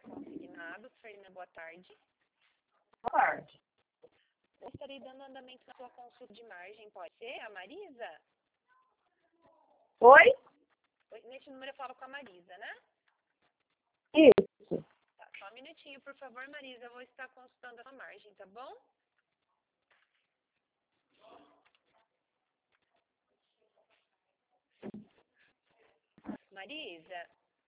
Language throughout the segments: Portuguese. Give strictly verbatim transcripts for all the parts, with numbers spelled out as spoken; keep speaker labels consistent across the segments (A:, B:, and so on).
A: consignado. Sueli, boa tarde.
B: Boa tarde.
A: Eu estarei dando andamento na sua consulta de margem, pode ser? A Marisa?
B: Oi?
A: Oi, neste número eu falo com a Marisa, né?
B: Isso.
A: Tá, só um minutinho, por favor, Marisa. Eu vou estar consultando a sua margem, tá bom? Marisa?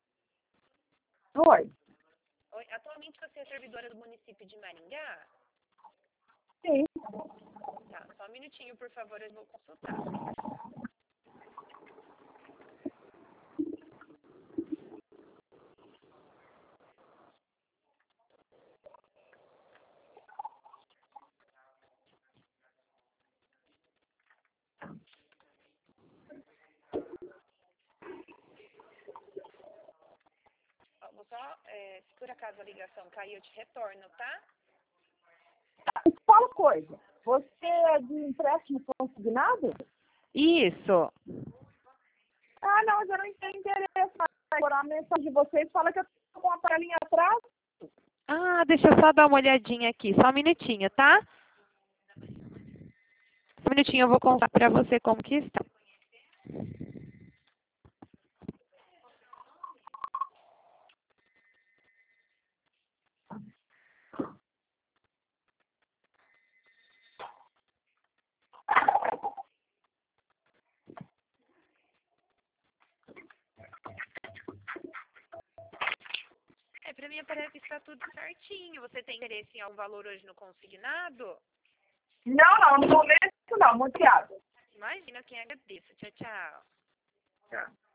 B: Oi.
A: Oi, atualmente você é servidora do município de Maringá?
B: Sim.
A: Tá, só um minutinho, por favor, eu vou consultar. Ó, vou só, é, se por acaso a ligação cair, eu te retorno, tá?
B: Fala coisa. Você é de empréstimo consignado?
A: Isso.
B: Ah, não, mas eu não tenho interesse. Agora a mensagem de vocês fala que eu tô com uma palhinha atrás.
A: Ah, deixa eu só dar uma olhadinha aqui. Só um minutinho, tá? Só um minutinho, eu vou contar pra você como que está. É, pra mim parece que está tudo certinho. Você tem interesse em algum valor hoje no consignado?
B: Não, não, no momento não, muito obrigada.
A: Imagina, quem agradeço. Tchau, tchau.
B: Tchau.